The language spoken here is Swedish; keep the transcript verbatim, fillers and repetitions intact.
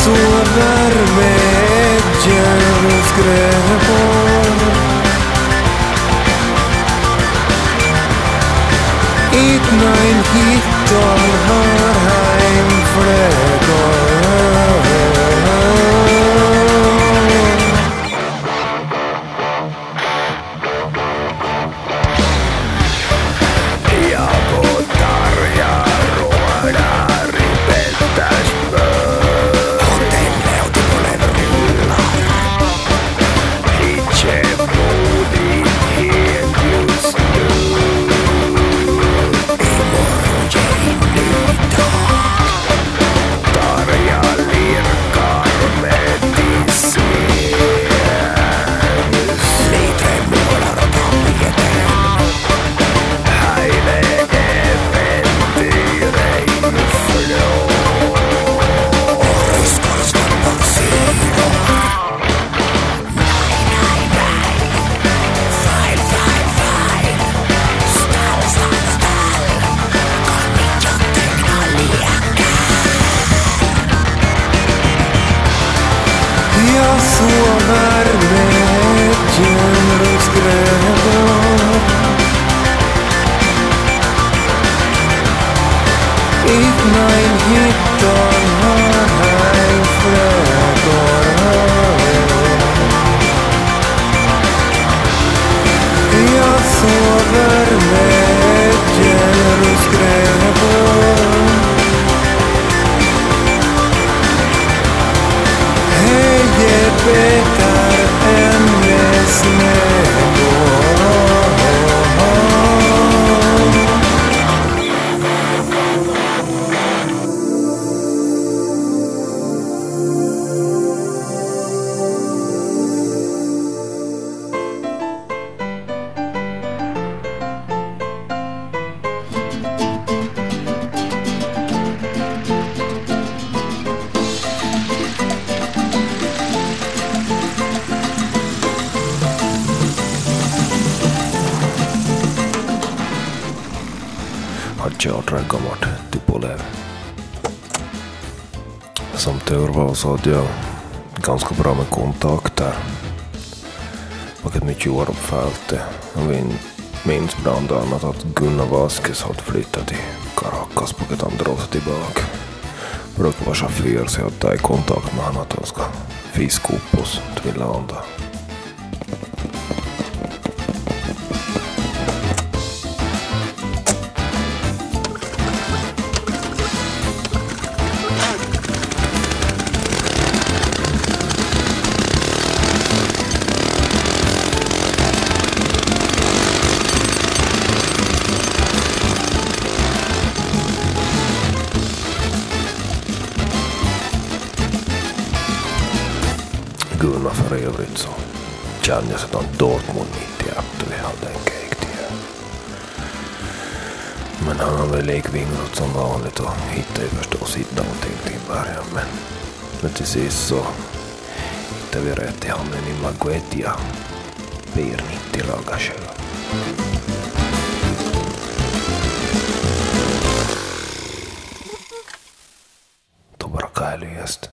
sover med djävulsgrävor. Itnain hittan har heim flägor. Jag båtar, jag rådar i Pettersburg. Hotelle och Tipolen rullar. Hitche modighet just nu. Imorgon ger en ny dag. Där jag lirkar med dissens. Lite målar och tappeten. Heile äventyren förlåt. Och ryskor skapar syror. Nej, nej, nej. Fine, fine, fine. Stall, stall, stall. Kan inte jag teckna lekar? Jag sover med djävulsgrävor. Itnain hittan har heim flägor. Jag sover med djävulsgrävor. Heje betar än med snägor. Hatcha Dragomart Tipolev. Som tur var så hade jag ganska bra med kontakter. Vilket mycket år upp fältet. Vi minns bland annat att Gunnar Vasquez hade flyttat till Caracas, vilket han drog sig tillbaka. Brukar vara chaufför, så jag hade i kontakt med honom att han ska fiska upp oss till Villanda. Gunnar för övrigt så kände jag sedan Dortmund mitt i att vi hade en cake till. Men han har väl lekvingrat som vanligt och hittade ju förstås hitta någonting till början. Men, men till sist så hittade vi rätt i handen i Maguetia P R nittio Lagasjö. Då bara kailyästä.